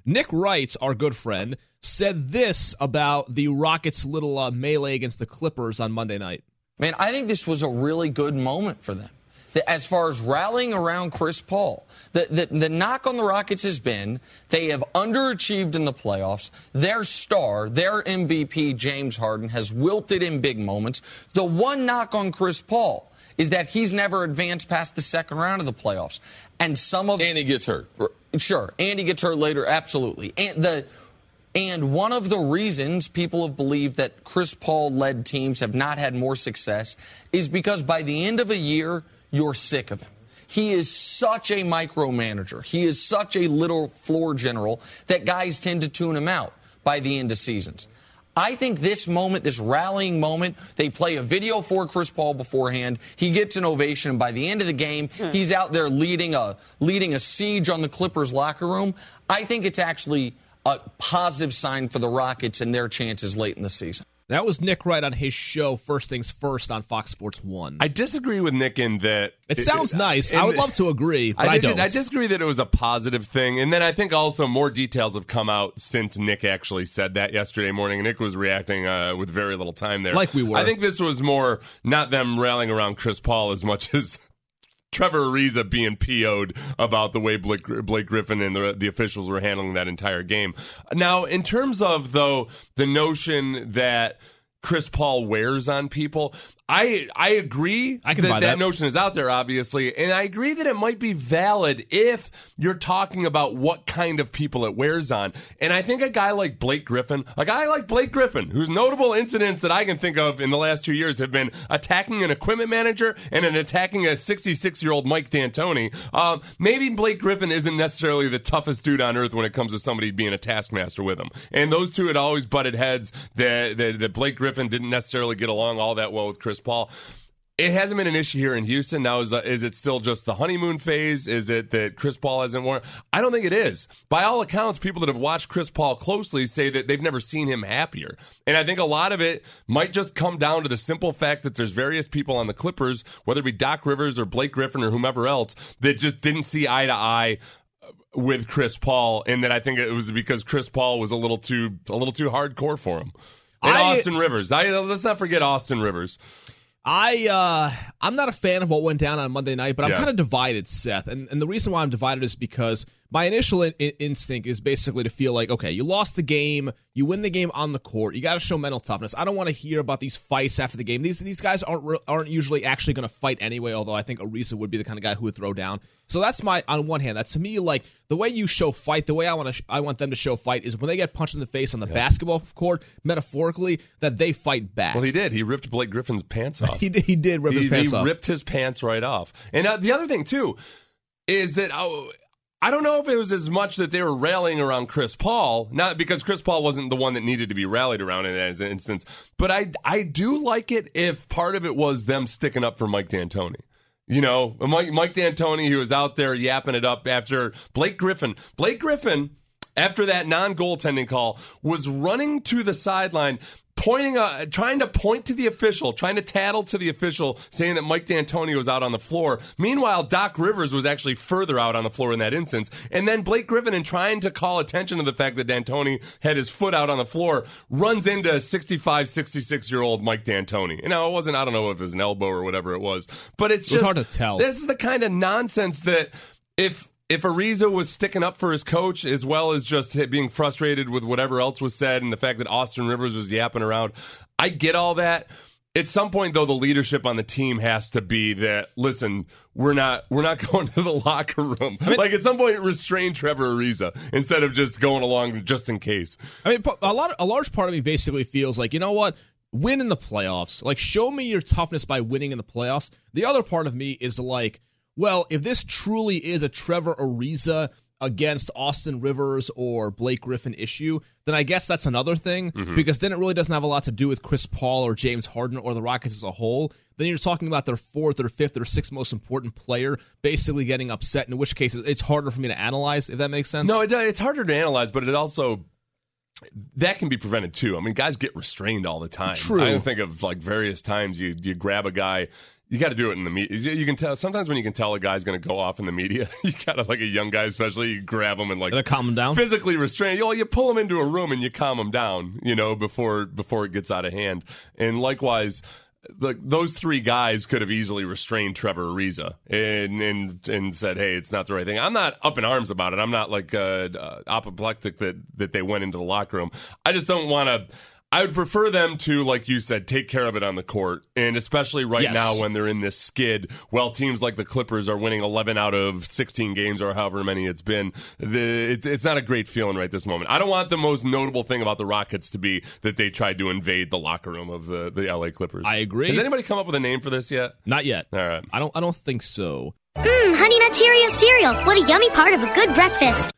Nick Wright, our good friend, said this about the Rockets' little melee against the Clippers on Monday night. Man, I think this was a really good moment for them. As far as rallying around Chris Paul, the knock on the Rockets has been they have underachieved in the playoffs. Their star, their MVP, James Harden, has wilted in big moments. The one knock on Chris Paul is that he's never advanced past the second round of the playoffs. And he gets hurt. Sure, and he gets hurt later, absolutely. And one of the reasons people have believed that Chris Paul-led teams have not had more success is because by the end of a year, you're sick of him. He is such a micromanager. He is such a little floor general that guys tend to tune him out by the end of seasons. I think this moment, this rallying moment, they play a video for Chris Paul beforehand. He gets an ovation, and by the end of the game, he's out there leading a siege on the Clippers locker room. I think it's actually a positive sign for the Rockets and their chances late in the season. That was Nick Wright on his show, First Things First, on Fox Sports 1. I disagree with Nick in that... It sounds nice. I would love to agree, but I don't. I disagree that it was a positive thing. And then I think also more details have come out since Nick actually said that yesterday morning. Nick was reacting with very little time there. Like we were. I think this was more not them rallying around Chris Paul as much as... Trevor Ariza being PO'd about the way Blake Griffin and the officials were handling that entire game. Now, in terms of, though, the notion that Chris Paul wears on people, I agree that notion is out there, obviously, and I agree that it might be valid if you're talking about what kind of people it wears on. And I think a guy like Blake Griffin, whose notable incidents that I can think of in the last 2 years have been attacking an equipment manager and attacking a 66-year-old Mike D'Antoni. Maybe Blake Griffin isn't necessarily the toughest dude on earth when it comes to somebody being a taskmaster with him. And those two had always butted heads. That Blake Griffin didn't necessarily get along all that well with Chris Paul. It hasn't been an issue here in Houston. Now, is it still just the honeymoon phase? Is it that Chris Paul hasn't worn? I don't think it is. By all accounts, people that have watched Chris Paul closely say that they've never seen him happier. And I think a lot of it might just come down to the simple fact that there's various people on the Clippers, whether it be Doc Rivers or Blake Griffin or whomever else, that just didn't see eye to eye with Chris Paul, and that I think it was because Chris Paul was a little too hardcore for him. And Austin Rivers. Let's not forget Austin Rivers. I'm not a fan of what went down on Monday night, but I'm kind of divided, Seth. And the reason why I'm divided is because my initial instinct is basically to feel like, okay, you lost the game, you win the game on the court, you got to show mental toughness. I don't want to hear about these fights after the game. These guys aren't usually actually going to fight anyway, although I think Ariza would be the kind of guy who would throw down. So that's on one hand, that's to me like the way you show fight, the way I want them to show fight is when they get punched in the face on the basketball court, metaphorically, that they fight back. Well, he did. He ripped Blake Griffin's pants off. he did rip his pants off. He ripped his pants right off. And the other thing, too, is that I don't know if it was as much that they were rallying around Chris Paul, not because Chris Paul wasn't the one that needed to be rallied around in that instance, but I do like it if part of it was them sticking up for Mike D'Antoni. You know, Mike D'Antoni, who was out there yapping it up after Blake Griffin. Blake Griffin, after that non-goaltending call, was running to the sideline, trying to point to the official, trying to tattle to the official, saying that Mike D'Antoni was out on the floor. Meanwhile, Doc Rivers was actually further out on the floor in that instance. And then Blake Griffin, in trying to call attention to the fact that D'Antoni had his foot out on the floor, runs into 65, 66-year-old Mike D'Antoni. You know, I don't know if it was an elbow or whatever it was. But it's just hard to tell. This is the kind of nonsense that if Ariza was sticking up for his coach as well as just being frustrated with whatever else was said and the fact that Austin Rivers was yapping around, I get all that. At some point, though, the leadership on the team has to be that, listen, we're not going to the locker room. Like, at some point, restrain Trevor Ariza instead of just going along just in case. I mean, a large part of me basically feels like, you know what? Win in the playoffs. Like, show me your toughness by winning in the playoffs. The other part of me is like, well, if this truly is a Trevor Ariza against Austin Rivers or Blake Griffin issue, then I guess that's another thing, because then it really doesn't have a lot to do with Chris Paul or James Harden or the Rockets as a whole. Then you're talking about their fourth or fifth or sixth most important player basically getting upset, in which case it's harder for me to analyze, if that makes sense. No, it's harder to analyze, but it also... that can be prevented too. I mean, guys get restrained all the time. True. I can think of like various times you grab a guy you got to do it in the media. You can tell sometimes when you can tell a guy's going to go off in the media, you got to, like a young guy especially, you grab him and like calm him down, physically restrain. You pull him into a room and you calm him down, before it gets out of hand. And likewise, those three guys could have easily restrained Trevor Ariza and said, hey, it's not the right thing. I'm not up in arms about it. I'm not like apoplectic that they went into the locker room. I just don't want to. I would prefer them to, like you said, take care of it on the court, and especially right now when they're in this skid, while teams like the Clippers are winning 11 out of 16 games or however many it's been. It's not a great feeling right this moment. I don't want the most notable thing about the Rockets to be that they tried to invade the locker room of the LA Clippers. I agree. Has anybody come up with a name for this yet? Not yet. All right. I don't think so. Honey Nut Cheerio cereal. What a yummy part of a good breakfast.